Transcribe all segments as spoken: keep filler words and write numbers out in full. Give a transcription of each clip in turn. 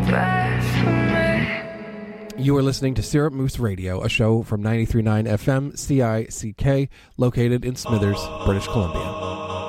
You are listening to Syrup Moose Radio, a show from ninety-three point nine F M C I C K, located in Smithers, British Columbia.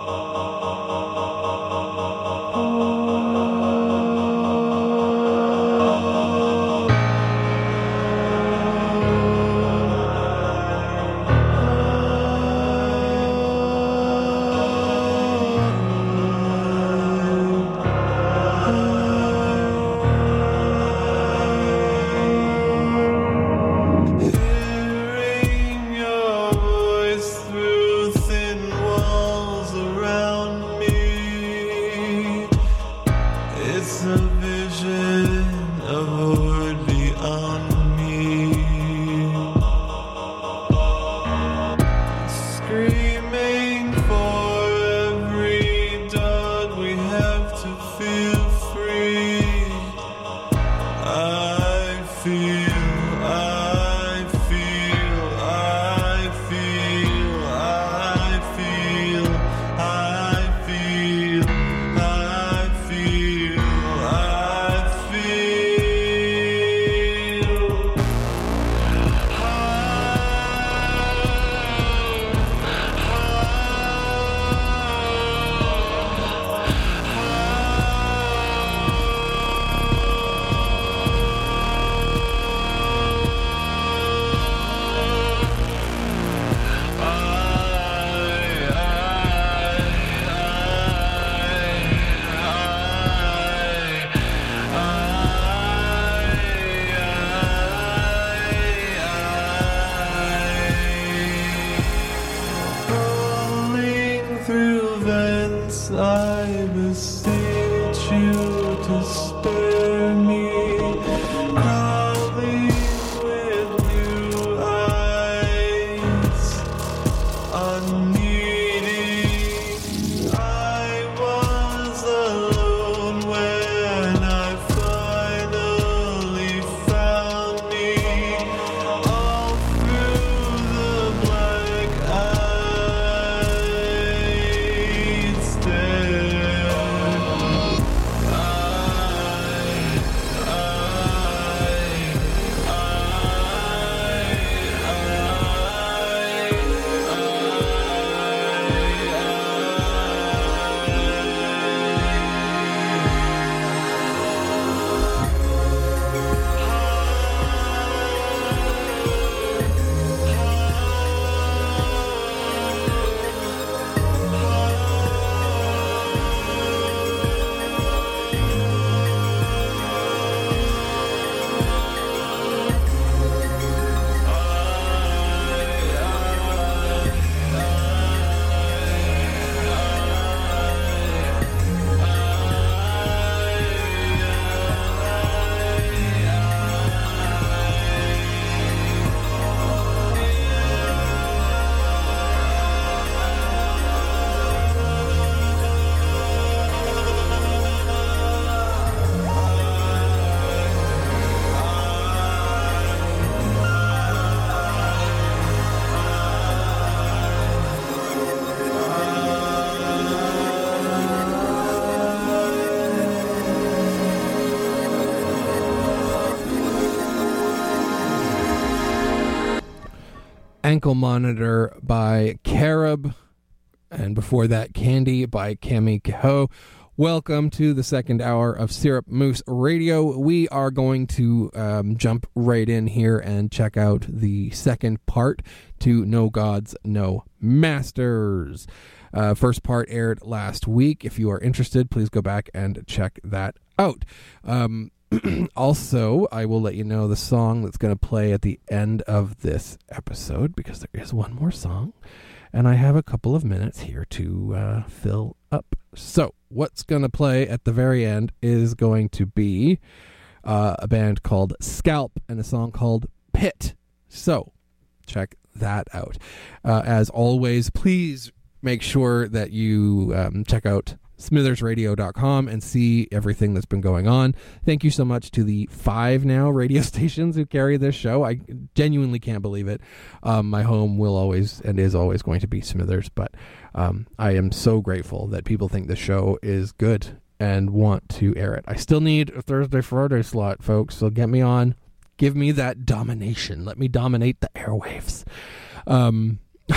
Ankle Monitor by Carob, and before that, Candy by Cami Kehoe. Welcome to the second hour of Syrup Moose Radio. We are going to um, jump right in here and check out the second part to No Gods, No Masters. Uh, first part aired last week. If you are interested, please go back and check that out. Um, also, I will let you know the song that's going to play at the end of this episode, because there is one more song, and I have a couple of minutes here to uh, fill up. So, what's going to play at the very end is going to be uh, a band called Scalp and a song called Pit. So, check that out. Uh, as always, please make sure that you um, check out smithers radio dot com and see everything that's been going on. Thank you so much to the five now radio stations who carry this show. I genuinely can't believe it. Um, my home will always and is always going to be Smithers, but um, I am so grateful that people think the show is good and want to air it. I still need a Thursday Friday slot, folks, so get me on. Give me that domination. Let me dominate the airwaves. Um,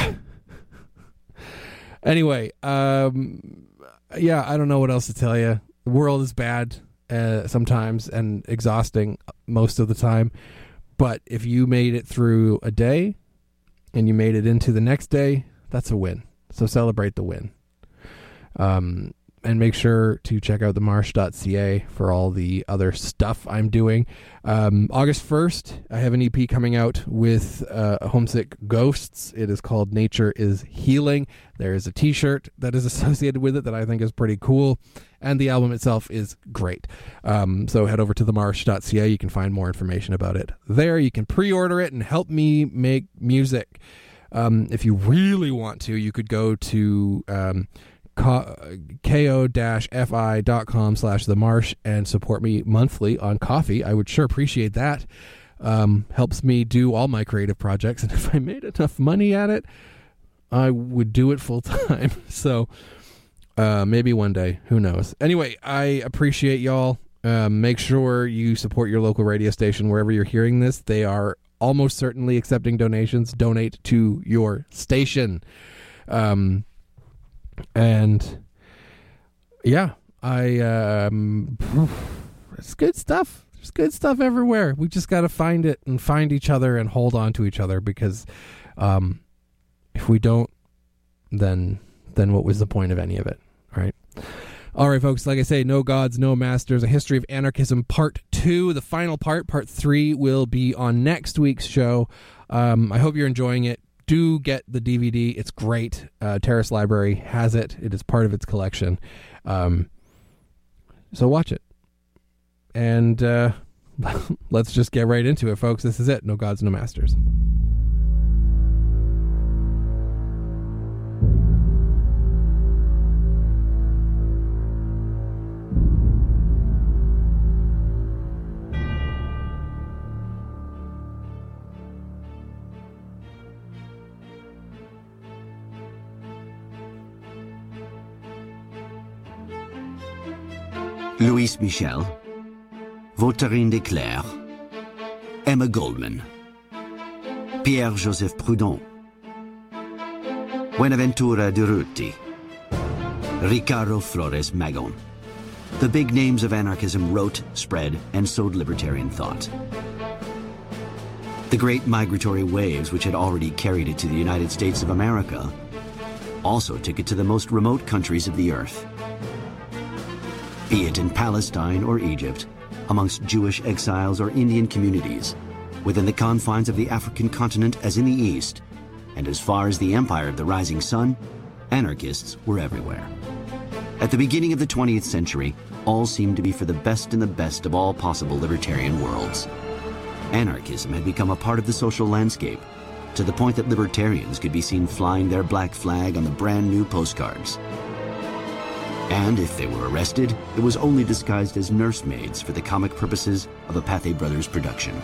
anyway, um, yeah, I don't know what else to tell you. The world is bad uh, sometimes and exhausting most of the time. But if you made it through a day and you made it into the next day, that's a win. So celebrate the win. Um, and make sure to check out the marsh dot c a for all the other stuff I'm doing. Um, August first, I have an E P coming out with uh, Homesick Ghosts. It is called Nature is Healing. There is a t-shirt that is associated with it that I think is pretty cool. And the album itself is great. Um, so head over to the marsh dot c a. You can find more information about it there. You can pre-order it and help me make music. Um, if you really want to, you could go to... Um, ko-fi dot com slash the marsh and support me monthly on Ko-fi. I would sure appreciate that. Um, helps me do all my creative projects, and if I made enough money at it, I would do it full time. So uh, maybe one day, who knows. Anyway, I appreciate y'all. Um, make sure you support your local radio station wherever you're hearing this. They are almost certainly accepting donations. Donate to your station. Um, And yeah, I um, it's good stuff. There's good stuff everywhere. We just got to find it and find each other and hold on to each other, because um, if we don't, then then what was the point of any of it, right? All right, folks, like I say, No Gods, No Masters, A History of Anarchism Part two. The final part, Part three, will be on next week's show. Um, I hope you're enjoying it. Do get the D V D. It's great. Uh, Terrace Library has it. It is part of its collection. Um, so watch it. And uh, let's just get right into it, folks. This is it. No Gods, No Masters. Louise Michel, Voltairine de Cleyre, Emma Goldman, Pierre-Joseph Proudhon, Buenaventura Durruti, Ricardo Flores Magón. The big names of anarchism wrote, spread, and sowed libertarian thought. The great migratory waves which had already carried it to the United States of America also took it to the most remote countries of the earth. Be it in Palestine or Egypt, amongst Jewish exiles or Indian communities, within the confines of the African continent as in the East, and as far as the empire of the rising sun, anarchists were everywhere. At the beginning of the twentieth century, all seemed to be for the best in the best of all possible libertarian worlds. Anarchism had become a part of the social landscape, to the point that libertarians could be seen flying their black flag on the brand new postcards. And if they were arrested, it was only disguised as nursemaids for the comic purposes of a Pathé Brothers production.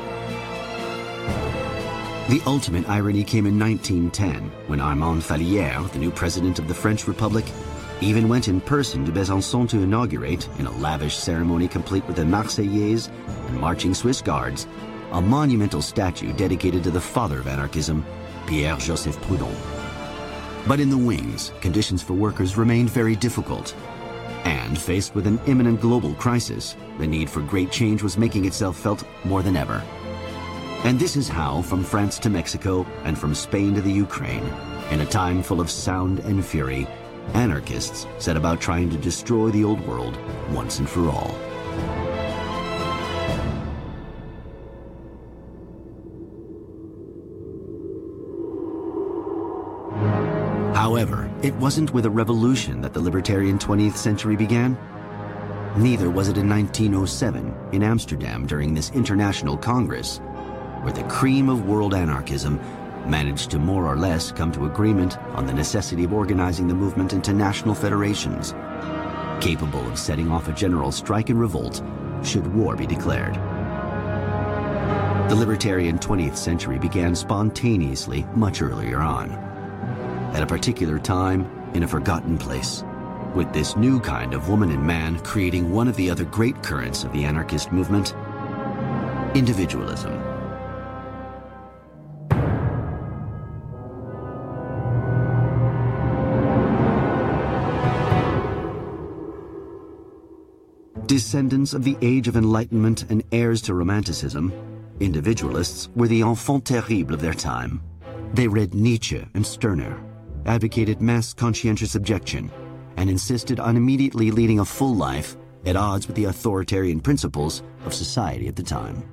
The ultimate irony came in nineteen ten, when Armand Fallières, the new president of the French Republic, even went in person to Besançon to inaugurate, in a lavish ceremony complete with the Marseillaise and marching Swiss guards, a monumental statue dedicated to the father of anarchism, Pierre-Joseph Proudhon. But in the wings, conditions for workers remained very difficult. And faced with an imminent global crisis, the need for great change was making itself felt more than ever. And this is how, from France to Mexico and from Spain to the Ukraine, in a time full of sound and fury, anarchists set about trying to destroy the old world once and for all. However, it wasn't with a revolution that the libertarian twentieth century began. Neither was it in nineteen oh seven in Amsterdam during this international congress, where the cream of world anarchism managed to more or less come to agreement on the necessity of organizing the movement into national federations, capable of setting off a general strike and revolt should war be declared. The libertarian twentieth century began spontaneously much earlier on. At a particular time, in a forgotten place, with this new kind of woman and man creating one of the other great currents of the anarchist movement, individualism. Descendants of the Age of Enlightenment and heirs to Romanticism, individualists were the enfants terribles of their time. They read Nietzsche and Stirner, advocated mass conscientious objection, and insisted on immediately leading a full life at odds with the authoritarian principles of society at the time.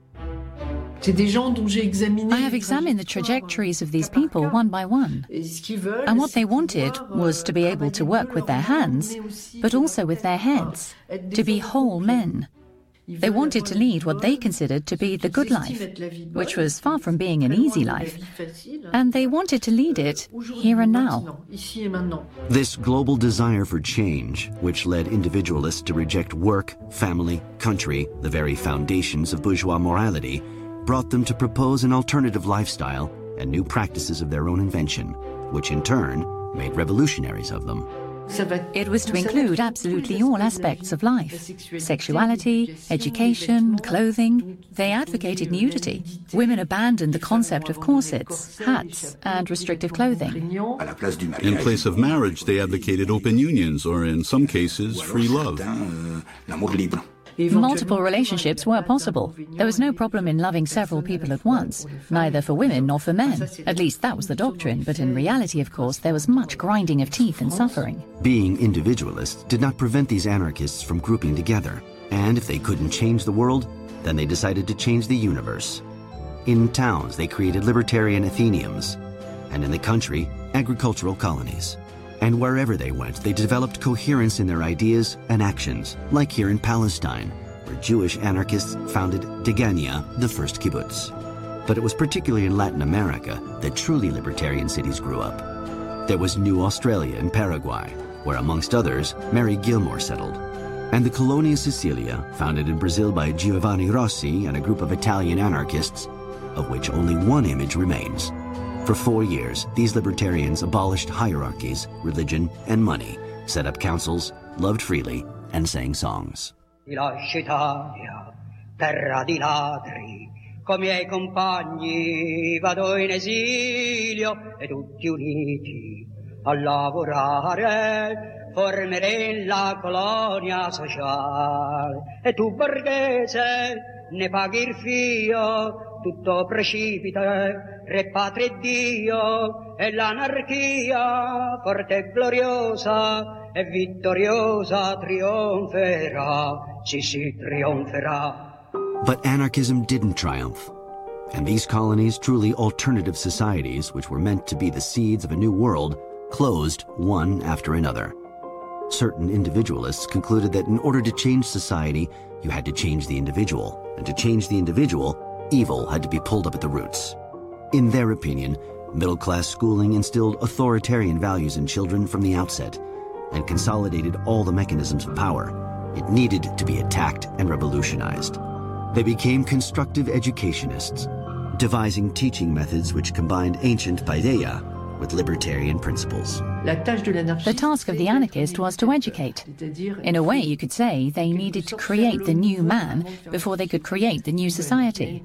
I have examined the trajectories of these people one by one, and what they wanted was to be able to work with their hands, but also with their heads, to be whole men. They wanted to lead what they considered to be the good life, which was far from being an easy life, and they wanted to lead it here and now. This global desire for change, which led individualists to reject work, family, country, the very foundations of bourgeois morality, brought them to propose an alternative lifestyle and new practices of their own invention, which in turn made revolutionaries of them. It was to include absolutely all aspects of life: sexuality, education, clothing. They advocated nudity. Women abandoned the concept of corsets, hats, and restrictive clothing. In place of marriage, they advocated open unions, or in some cases, free love. Multiple relationships were possible. There was no problem in loving several people at once, neither for women nor for men. At least that was the doctrine, but in reality, of course, there was much grinding of teeth and suffering. Being individualists did not prevent these anarchists from grouping together, and if they couldn't change the world, then they decided to change the universe. In towns, they created libertarian atheneums, and in the country, agricultural colonies. And wherever they went, they developed coherence in their ideas and actions, like here in Palestine, where Jewish anarchists founded Degania, the first kibbutz. But it was particularly in Latin America that truly libertarian cities grew up. There was New Australia in Paraguay, where amongst others, Mary Gilmore settled. And the Colonia Sicilia, founded in Brazil by Giovanni Rossi and a group of Italian anarchists, of which only one image remains. For four years, these libertarians abolished hierarchies, religion, and money, set up councils, loved freely, and sang songs. Terra di ladri, coi miei compagni vado in esilio e tutti uniti a lavorare formeremo la colonia sociale e tu borghese ne paghi il fio. Tutto precipita, re patria e Dio, e l'anarchia, forte e gloriosa, e vittoriosa trionferà, sì sì trionferà. But anarchism didn't triumph. And these colonies, truly alternative societies, which were meant to be the seeds of a new world, closed one after another. Certain individualists concluded that in order to change society, you had to change the individual, and to change the individual, evil had to be pulled up at the roots. In their opinion, middle-class schooling instilled authoritarian values in children from the outset and consolidated all the mechanisms of power. It needed to be attacked and revolutionized. They became constructive educationists, devising teaching methods which combined ancient paideia with libertarian principles. The task of the anarchist was to educate. In a way, you could say they needed to create the new man before they could create the new society.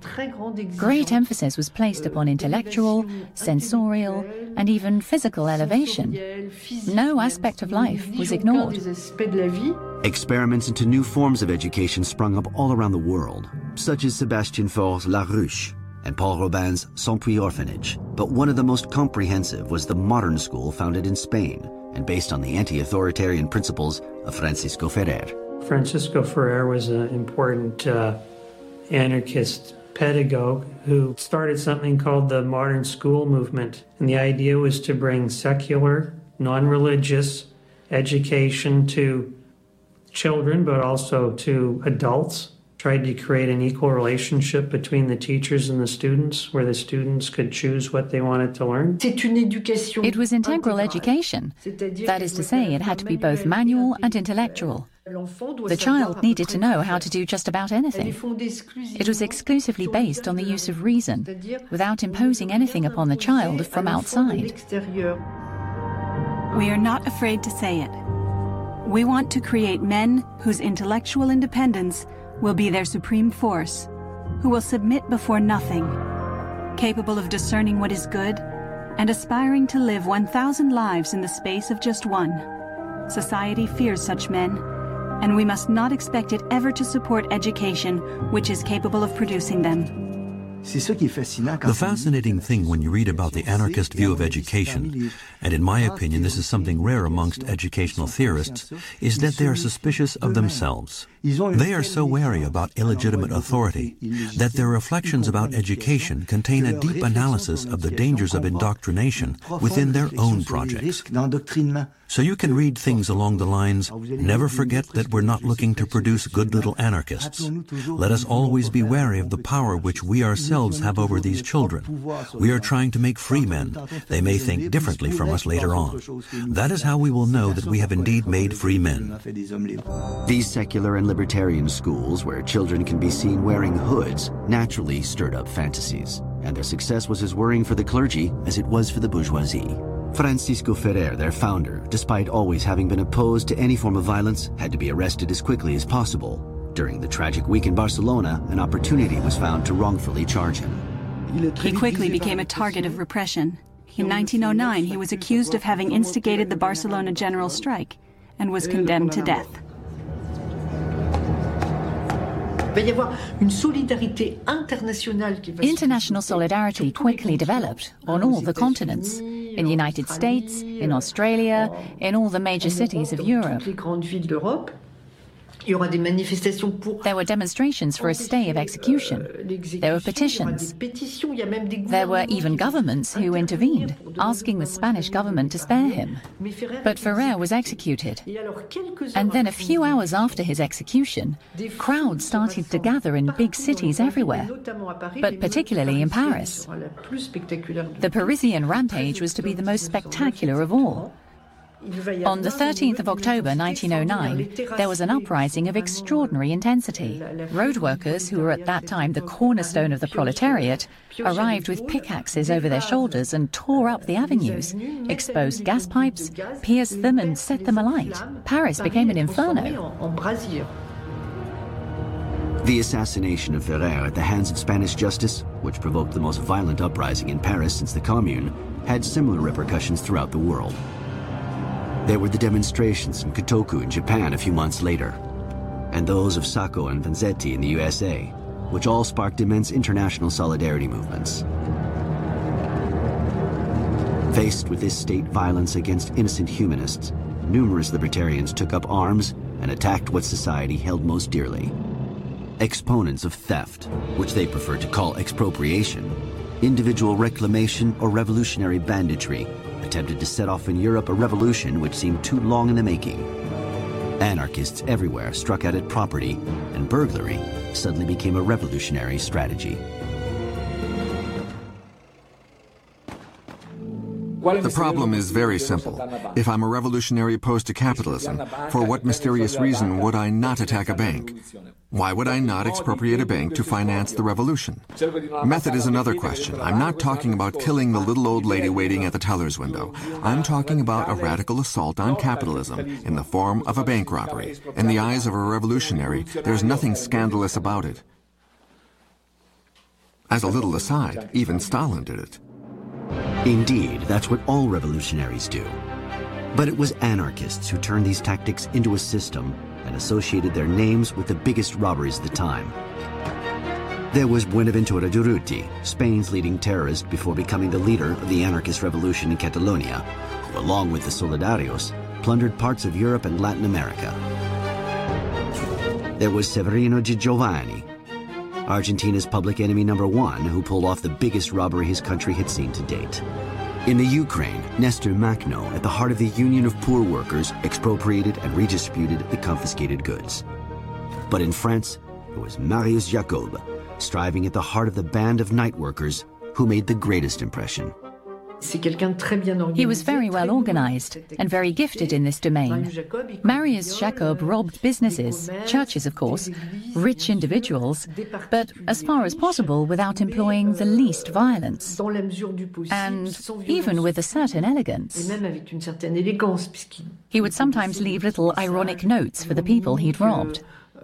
Great emphasis was placed upon intellectual, sensorial, and even physical elevation. No aspect of life was ignored. Experiments into new forms of education sprung up all around the world, such as Sébastien Faur's La Ruche and Paul Robin's Saint-Puy Orphanage. But one of the most comprehensive was the modern school founded in Spain and based on the anti-authoritarian principles of Francisco Ferrer. Francisco Ferrer was an important uh, anarchist pedagogue who started something called the modern school movement. And the idea was to bring secular, non-religious education to children, but also to adults. Tried to create an equal relationship between the teachers and the students, where the students could choose what they wanted to learn. It was integral education. That is to say, it had to be both manual and intellectual. The child needed to know how to do just about anything. It was exclusively based on the use of reason, without imposing anything upon the child from outside. We are not afraid to say it. We want to create men whose intellectual independence will be their supreme force, who will submit before nothing, capable of discerning what is good, and aspiring to live one thousand lives in the space of just one. Society fears such men, and we must not expect it ever to support education which is capable of producing them. The fascinating thing when you read about the anarchist view of education, and in my opinion this is something rare amongst educational theorists, is that they are suspicious of themselves. They are so wary about illegitimate authority that their reflections about education contain a deep analysis of the dangers of indoctrination within their own projects. So you can read things along the lines, never forget that we're not looking to produce good little anarchists. Let us always be wary of the power which we ourselves have over these children. We are trying to make free men. They may think differently from us later on. That is how we will know that we have indeed made free men. These secular and libertarian schools, where children can be seen wearing hoods, naturally stirred up fantasies, and their success was as worrying for the clergy as it was for the bourgeoisie. Francisco Ferrer, their founder, despite always having been opposed to any form of violence, had to be arrested as quickly as possible. During the tragic week in Barcelona, an opportunity was found to wrongfully charge him. He quickly became a target of repression. In nineteen oh nine, he was accused of having instigated the Barcelona general strike and was condemned to death. International solidarity quickly developed on all the continents, in the United States, in Australia, in all the major cities of Europe. There were demonstrations for a stay of execution. There were petitions. There were even governments who intervened, asking the Spanish government to spare him. But Ferrer was executed. And then a few hours after his execution, crowds started to gather in big cities everywhere, but particularly in Paris. The Parisian rampage was to be the most spectacular of all. On the thirteenth of October nineteen oh nine, there was an uprising of extraordinary intensity. Road workers, who were at that time the cornerstone of the proletariat, arrived with pickaxes over their shoulders and tore up the avenues, exposed gas pipes, pierced them and set them alight. Paris became an inferno. The assassination of Ferrer at the hands of Spanish justice, which provoked the most violent uprising in Paris since the Commune, had similar repercussions throughout the world. There were the demonstrations in Kotoku in Japan a few months later, and those of Sacco and Vanzetti in the U S A, which all sparked immense international solidarity movements. Faced with this state violence against innocent humanists, numerous libertarians took up arms and attacked what society held most dearly. Exponents of theft, which they preferred to call expropriation, individual reclamation, or revolutionary banditry, attempted to set off in Europe a revolution which seemed too long in the making. Anarchists everywhere struck out at property, and burglary suddenly became a revolutionary strategy. The problem is very simple. If I'm a revolutionary opposed to capitalism, for what mysterious reason would I not attack a bank? Why would I not expropriate a bank to finance the revolution? Method is another question. I'm not talking about killing the little old lady waiting at the teller's window. I'm talking about a radical assault on capitalism in the form of a bank robbery. In the eyes of a revolutionary, there's nothing scandalous about it. As a little aside, even Stalin did it. Indeed, that's what all revolutionaries do. But it was anarchists who turned these tactics into a system and associated their names with the biggest robberies of the time. There was Buenaventura Durruti, Spain's leading terrorist before becoming the leader of the anarchist revolution in Catalonia, who, along with the Solidarios, plundered parts of Europe and Latin America. There was Severino Di Giovanni, Argentina's public enemy number one, who pulled off the biggest robbery his country had seen to date. In the Ukraine, Nestor Makhno, at the heart of the Union of Poor Workers, expropriated and redistributed the confiscated goods. But in France, it was Marius Jacob, striving at the heart of the band of night workers, who made the greatest impression. He was very well organized and very gifted in this domain. Marius Jacob robbed businesses, churches of course, rich individuals, but as far as possible without employing the least violence, and even with a certain elegance. He would sometimes leave little ironic notes for the people he'd robbed.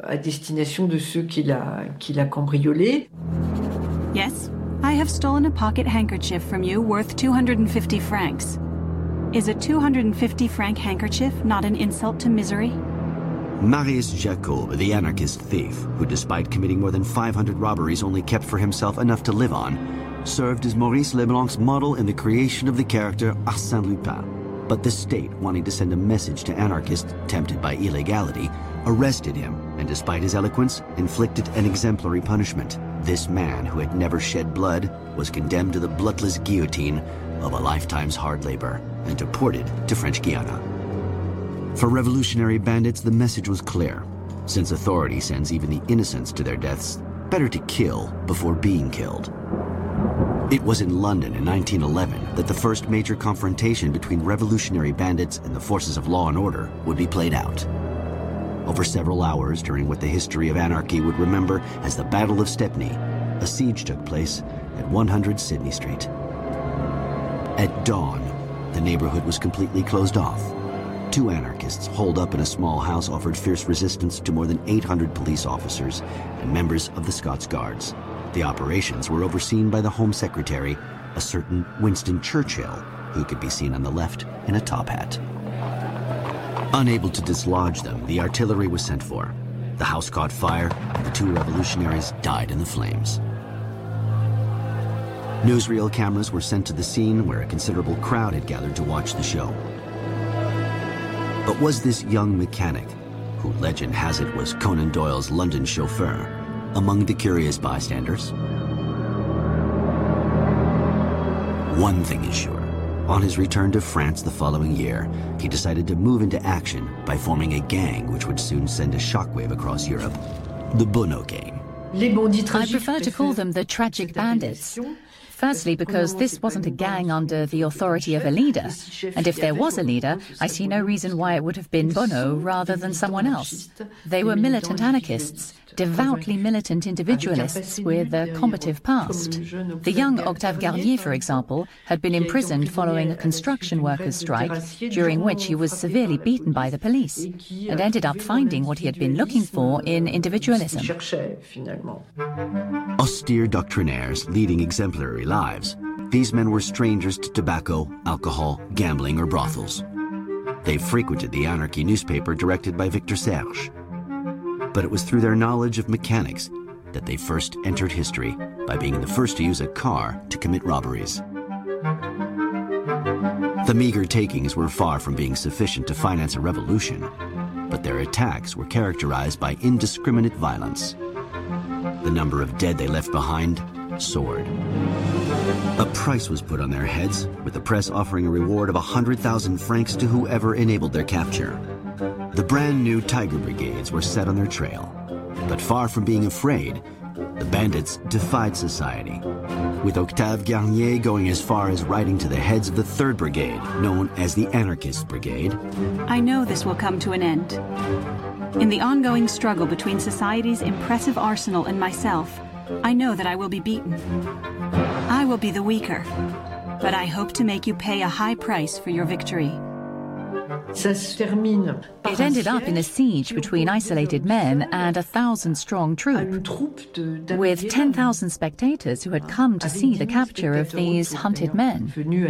Yes, I have stolen a pocket handkerchief from you worth two hundred fifty francs. Is a two hundred fifty franc handkerchief not an insult to misery? Marius Jacob, the anarchist thief, who despite committing more than five hundred robberies only kept for himself enough to live on, served as Maurice Leblanc's model in the creation of the character Arsène Lupin. But the state, wanting to send a message to anarchists tempted by illegality, arrested him, and despite his eloquence, inflicted an exemplary punishment. This man, who had never shed blood, was condemned to the bloodless guillotine of a lifetime's hard labor and deported to French Guiana. For revolutionary bandits, the message was clear. Since authority sends even the innocents to their deaths, better to kill before being killed. It was in London in nineteen eleven that the first major confrontation between revolutionary bandits and the forces of law and order would be played out. Over several hours, during what the history of anarchy would remember as the Battle of Stepney, a siege took place at one hundred Sydney Street. At dawn, the neighborhood was completely closed off. Two anarchists holed up in a small house offered fierce resistance to more than eight hundred police officers and members of the Scots Guards. The operations were overseen by the Home Secretary, a certain Winston Churchill, who could be seen on the left in a top hat. Unable to dislodge them, the artillery was sent for. The house caught fire, and the two revolutionaries died in the flames. Newsreel cameras were sent to the scene, where a considerable crowd had gathered to watch the show. But was this young mechanic, who legend has it was Conan Doyle's London chauffeur, among the curious bystanders? One thing is sure. On his return to France the following year, he decided to move into action by forming a gang which would soon send a shockwave across Europe, the Bono Gang. I prefer to call them the Tragic Bandits. Firstly, because this wasn't a gang under the authority of a leader, and if there was a leader, I see no reason why it would have been Bono rather than someone else. They were militant anarchists, devoutly militant individualists with a combative past. The young Octave Garnier, for example, had been imprisoned following a construction workers' strike, during which he was severely beaten by the police, and ended up finding what he had been looking for in individualism. Austere doctrinaires leading exemplary lives, these men were strangers to tobacco, alcohol, gambling, or brothels. They frequented the anarchy newspaper directed by Victor Serge. But it was through their knowledge of mechanics that they first entered history by being the first to use a car to commit robberies. The meager takings were far from being sufficient to finance a revolution, but their attacks were characterized by indiscriminate violence. The number of dead they left behind soared. A price was put on their heads, with the press offering a reward of one hundred thousand francs to whoever enabled their capture. The brand new Tiger Brigades were set on their trail, but far from being afraid, the bandits defied society, with Octave Garnier going as far as writing to the heads of the third Brigade, known as the Anarchist Brigade. I know this will come to an end. In the ongoing struggle between society's impressive arsenal and myself, I know that I will be beaten. I will be the weaker, but I hope to make you pay a high price for your victory. It ended up in a siege between isolated men and a thousand-strong troop, with ten thousand spectators who had come to see the capture of these hunted men.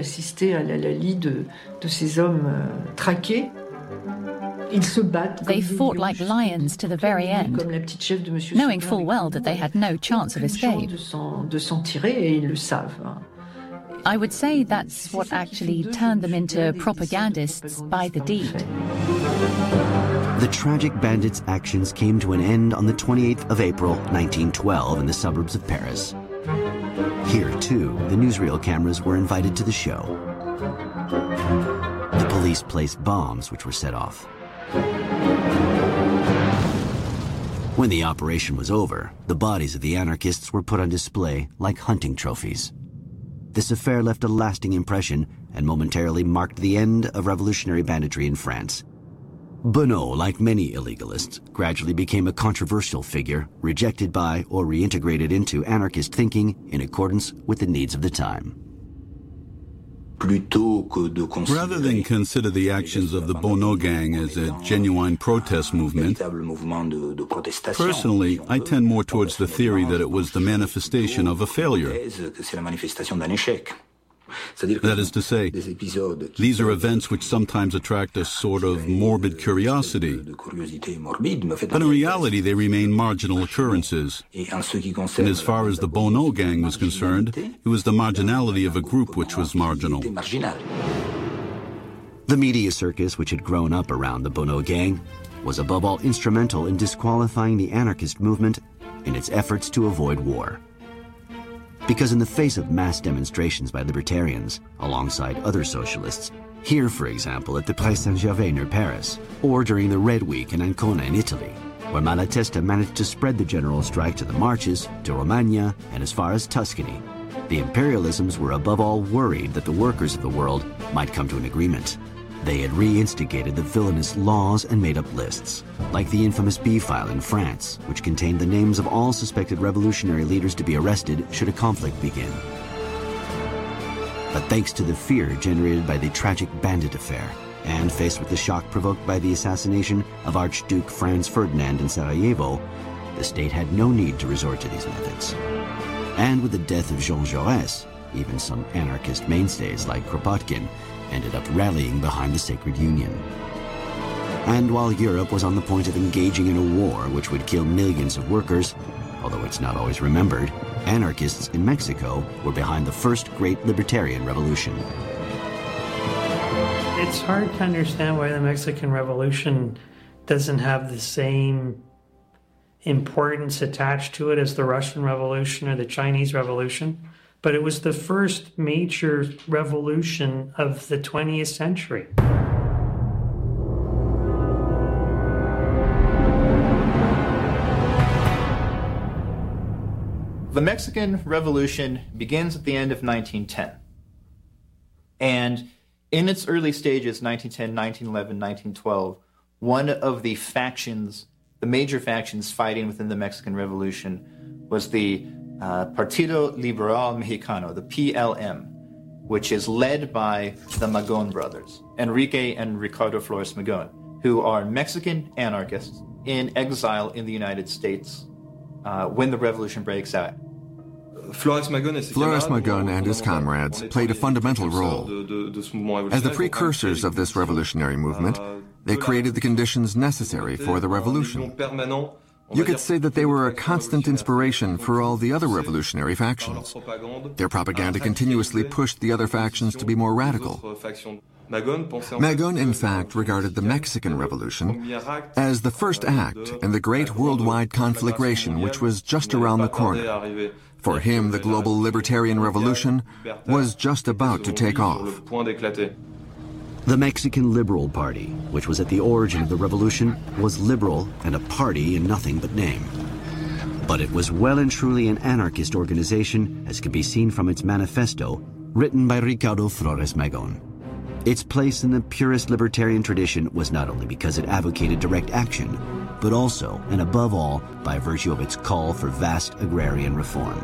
They fought like lions to the very end, knowing full well that they had no chance of escape. I would say that's what actually turned them into propagandists by the deed. The tragic bandits' actions came to an end on the twenty-eighth of April, nineteen twelve, in the suburbs of Paris. Here, too, the newsreel cameras were invited to the show. The police placed bombs which were set off. When the operation was over, the bodies of the anarchists were put on display like hunting trophies. This affair left a lasting impression and momentarily marked the end of revolutionary banditry in France. Bonneau, like many illegalists, gradually became a controversial figure, rejected by or reintegrated into anarchist thinking in accordance with the needs of the time. Rather than consider the actions of the Bonneau gang as a genuine protest movement, personally, I tend more towards the theory that it was the manifestation of a failure. That is to say, these are events which sometimes attract a sort of morbid curiosity, but in reality they remain marginal occurrences. And as far as the Bonneau gang was concerned, it was the marginality of a group which was marginal. The media circus which had grown up around the Bonneau gang was above all instrumental in disqualifying the anarchist movement in its efforts to avoid war. Because in the face of mass demonstrations by libertarians, alongside other socialists, here, for example, at the Pré Saint-Gervais near Paris, or during the Red Week in Ancona in Italy, where Malatesta managed to spread the general strike to the marches, to Romagna, and as far as Tuscany, the imperialisms were above all worried that the workers of the world might come to an agreement. They had re-instigated the villainous laws and made up lists, like the infamous B-file in France, which contained the names of all suspected revolutionary leaders to be arrested should a conflict begin. But thanks to the fear generated by the tragic bandit affair, and faced with the shock provoked by the assassination of Archduke Franz Ferdinand in Sarajevo, the state had no need to resort to these methods. And with the death of Jean Jaurès, even some anarchist mainstays like Kropotkin ended up rallying behind the Sacred Union. And while Europe was on the point of engaging in a war which would kill millions of workers, although it's not always remembered, anarchists in Mexico were behind the first great libertarian revolution. It's hard to understand why the Mexican Revolution doesn't have the same importance attached to it as the Russian Revolution or the Chinese Revolution. But it was the first major revolution of the twentieth century. The Mexican Revolution begins at the end of nineteen ten. And in its early stages, nineteen ten, nineteen eleven, nineteen twelve, one of the factions, the major factions fighting within the Mexican Revolution was the Uh, Partido Liberal Mexicano, the P L M, which is led by the Magon brothers, Enrique and Ricardo Flores Magon, who are Mexican anarchists in exile in the United States uh, when the revolution breaks out. Flores Magon and his comrades played a fundamental role. As the precursors of this revolutionary movement, they created the conditions necessary for the revolution. You could say that they were a constant inspiration for all the other revolutionary factions. Their propaganda continuously pushed the other factions to be more radical. Magon, in fact, regarded the Mexican Revolution as the first act in the great worldwide conflagration which was just around the corner. For him, the global libertarian revolution was just about to take off. The Mexican Liberal Party, which was at the origin of the revolution, was liberal and a party in nothing but name. But it was well and truly an anarchist organization, as can be seen from its manifesto, written by Ricardo Flores Magon. Its place in the purest libertarian tradition was not only because it advocated direct action, but also, and above all, by virtue of its call for vast agrarian reform.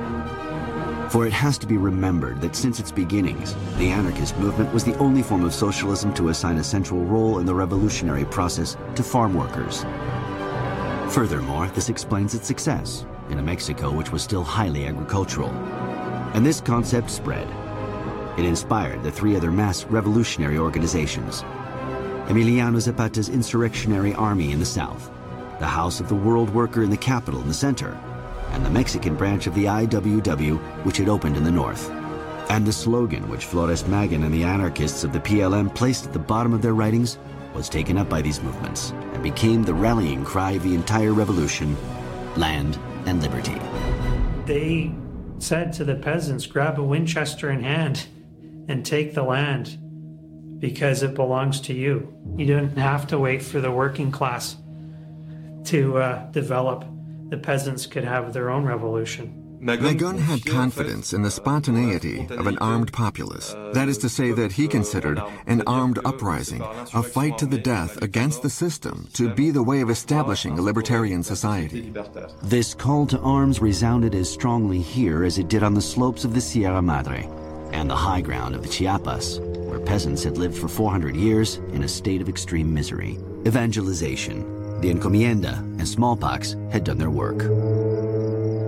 For it has to be remembered that since its beginnings, the anarchist movement was the only form of socialism to assign a central role in the revolutionary process to farm workers. Furthermore, this explains its success in a Mexico which was still highly agricultural. And this concept spread. It inspired the three other mass revolutionary organizations: Emiliano Zapata's insurrectionary army in the south, the House of the World Worker in the capital in the center, and the Mexican branch of the I W W, which had opened in the north. And the slogan which Flores Magon and the anarchists of the P L M placed at the bottom of their writings was taken up by these movements and became the rallying cry of the entire revolution: land and liberty. They said to the peasants, grab a Winchester in hand and take the land because it belongs to you. You don't have to wait for the working class to uh, develop. The peasants could have their own revolution. Magun had confidence in the spontaneity of an armed populace. That is to say that he considered an armed uprising, a fight to the death against the system, to be the way of establishing a libertarian society. This call to arms resounded as strongly here as it did on the slopes of the Sierra Madre and the high ground of the Chiapas, where peasants had lived for four hundred years in a state of extreme misery. Evangelization, the encomienda, and smallpox had done their work.